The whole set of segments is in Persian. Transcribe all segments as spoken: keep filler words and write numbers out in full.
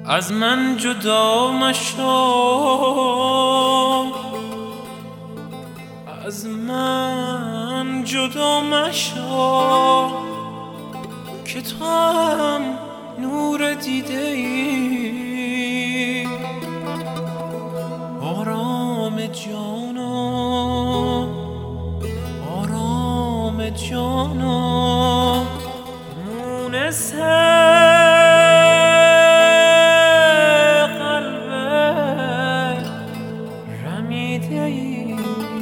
از من جدا مشو، از من جدا مشو که تو هم نور دیده ای. آرام جانا، آرام جانا، مونس قلب رمیده ای.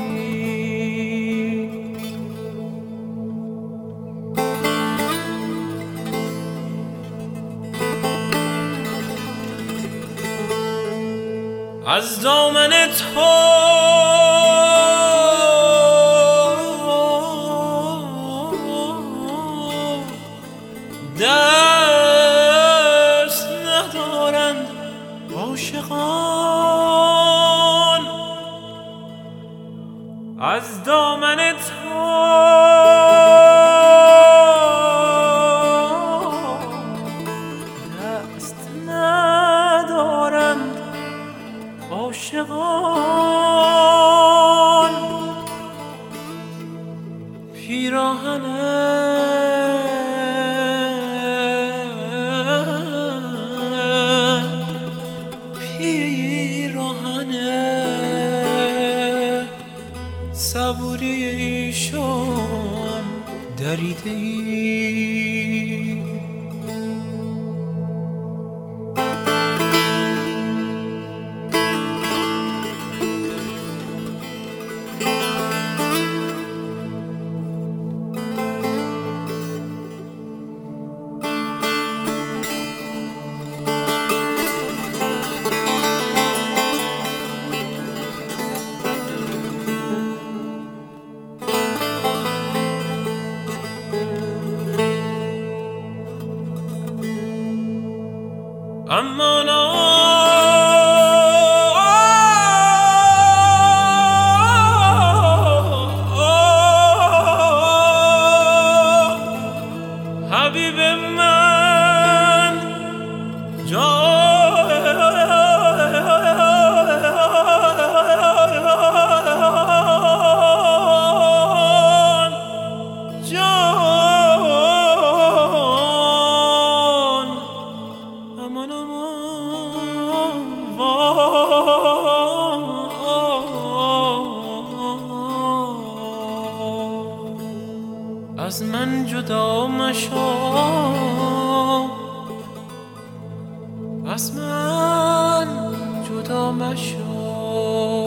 از دامن تو دست ندارند عاشقان، از دامن تو دست ندارند عاشقان. پیراهن پیراهن صبوری ایشان دریده ای. اما نه حبیب من جان جان امان امان از من جدا مشو، از من جدا مشو.